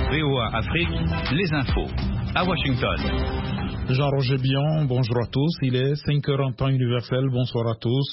VOA Afrique, les infos. À Washington. Jean-Roger Bion, bonjour à tous. Il est 5h en temps universel. Bonsoir à tous.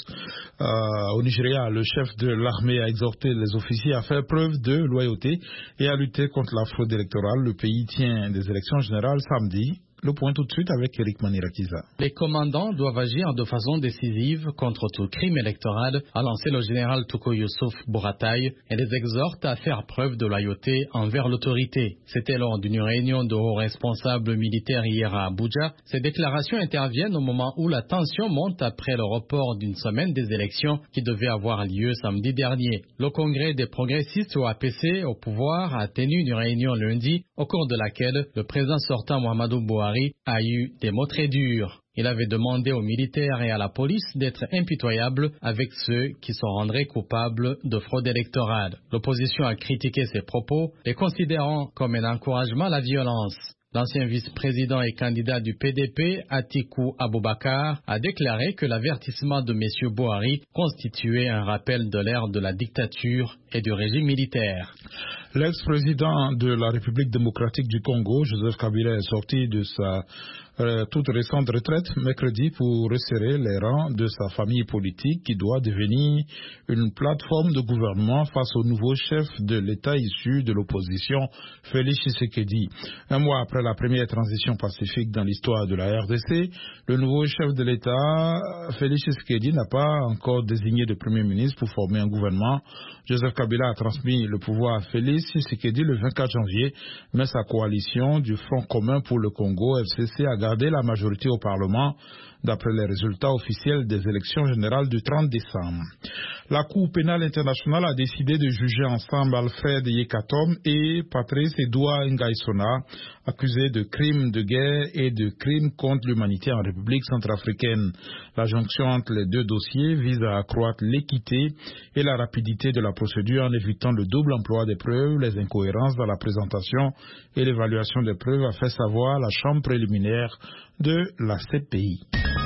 Au Nigeria, le chef de l'armée a exhorté les officiers à faire preuve de loyauté et à lutter contre la fraude électorale. Le pays tient des élections générales samedi. Le point tout de suite avec Eric Manirakiza. Les commandants doivent agir de façon décisive contre tout crime électoral, a lancé le général Tuko Youssouf Bourataï, et les exhorte à faire preuve de loyauté envers l'autorité. C'était lors d'une réunion de hauts responsables militaires hier à Abuja. Ces déclarations interviennent au moment où la tension monte après le report d'une semaine des élections qui devaient avoir lieu samedi dernier. Le Congrès des progressistes, ou APC, au pouvoir, a tenu une réunion lundi, au cours de laquelle le président sortant Muhammadu Buhari a eu des mots très durs. Il avait demandé aux militaires et à la police d'être impitoyables avec ceux qui se rendraient coupables de fraude électorale. L'opposition a critiqué ces propos, les considérant comme un encouragement à la violence. L'ancien vice-président et candidat du PDP, Atiku Abubakar, a déclaré que l'avertissement de M. Buhari constituait un rappel de l'ère de la dictature et du régime militaire. L'ex-président de la République démocratique du Congo, Joseph Kabila, est sorti de sa toute récente retraite mercredi pour resserrer les rangs de sa famille politique qui doit devenir une plateforme de gouvernement face au nouveau chef de l'État issu de l'opposition, Félix Tshisekedi. Un mois après la première transition pacifique dans l'histoire de la RDC, le nouveau chef de l'État, Félix Tshisekedi, n'a pas encore désigné de premier ministre pour former un gouvernement. Joseph Kabila a transmis le pouvoir à Félix Tshisekedi le 24 janvier, mais sa coalition du Front commun pour le Congo, FCC, a gardé la majorité au Parlement, d'après les résultats officiels des élections générales du 30 décembre. La Cour pénale internationale a décidé de juger ensemble Alfred Yekatom et Patrice Edouard Ngaïsona, accusés de crimes de guerre et de crimes contre l'humanité en République centrafricaine. La jonction entre les deux dossiers vise à accroître l'équité et la rapidité de la procédure en évitant le double emploi des preuves, les incohérences dans la présentation et l'évaluation des preuves, a fait savoir la chambre préliminaire de la CPI.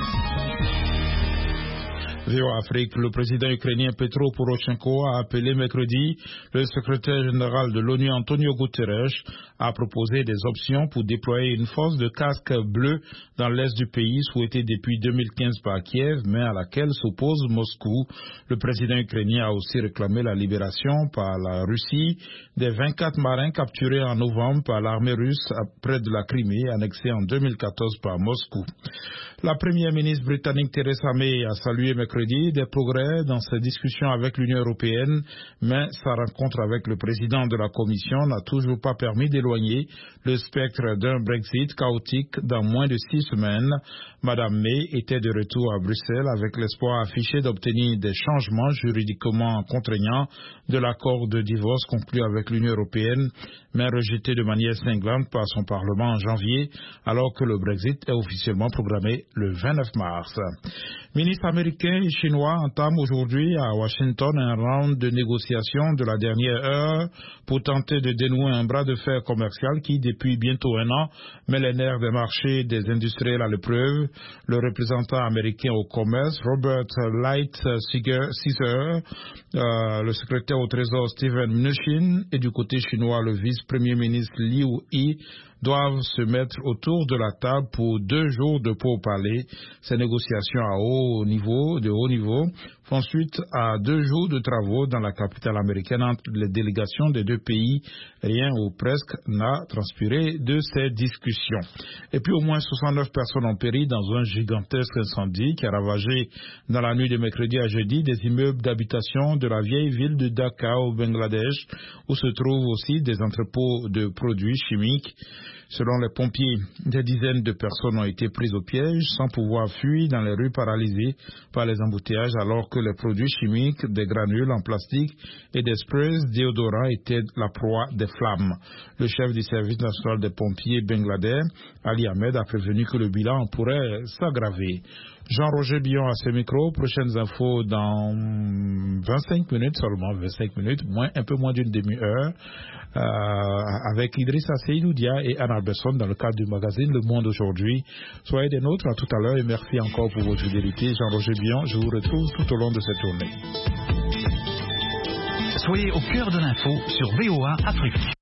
VOA Afrique, le président ukrainien Petro Poroshenko a appelé mercredi le secrétaire général de l'ONU Antonio Guterres à proposer des options pour déployer une force de casque bleu dans l'est du pays souhaitée depuis 2015 par Kiev, mais à laquelle s'oppose Moscou. Le président ukrainien a aussi réclamé la libération par la Russie des 24 marins capturés en novembre par l'armée russe près de la Crimée, annexée en 2014 par Moscou. La première ministre britannique Theresa May a salué mercredi des progrès dans ses discussions avec l'Union européenne, mais sa rencontre avec le président de la Commission n'a toujours pas permis d'éloigner le spectre d'un Brexit chaotique dans moins de 6 semaines. Madame May était de retour à Bruxelles avec l'espoir affiché d'obtenir des changements juridiquement contraignants de l'accord de divorce conclu avec l'Union européenne, mais rejeté de manière cinglante par son Parlement en janvier, alors que le Brexit est officiellement programmé le 29 mars. Ministres américains et chinois entament aujourd'hui à Washington un round de négociations de la dernière heure pour tenter de dénouer un bras de fer commercial qui, depuis bientôt un an, met les nerfs des marchés des industriels à l'épreuve. Le représentant américain au commerce, Robert Lighthizer, le secrétaire au Trésor Steven Mnuchin et du côté chinois le vice-premier ministre Liu He doivent se mettre autour de la table pour 2 jours de pourparlers. Ces négociations de haut niveau font suite à 2 jours de travaux dans la capitale américaine entre les délégations des 2 pays. Rien ou presque n'a transpiré de ces discussions. Et puis au moins 69 personnes ont péri dans un gigantesque incendie qui a ravagé dans la nuit de mercredi à jeudi des immeubles d'habitation de la vieille ville de Dhaka au Bangladesh, où se trouvent aussi des entrepôts de produits chimiques. Selon les pompiers, des dizaines de personnes ont été prises au piège sans pouvoir fuir dans les rues paralysées par les embouteillages, alors que les produits chimiques, des granules en plastique et des sprays déodorants étaient la proie des flammes. Le chef du service national des pompiers Bangladesh, Ali Ahmed, a prévenu que le bilan pourrait s'aggraver. Jean-Roger Bion à ce micro. Prochaines infos dans 25 minutes seulement, 25 minutes, un peu moins d'une demi-heure, avec Idrissa Seydoudia et Anna Besson dans le cadre du magazine Le Monde aujourd'hui. Soyez des nôtres, à tout à l'heure et merci encore pour votre fidélité. Jean-Roger Bion, je vous retrouve tout au long de cette journée. Soyez au cœur de l'info sur VOA Afrique.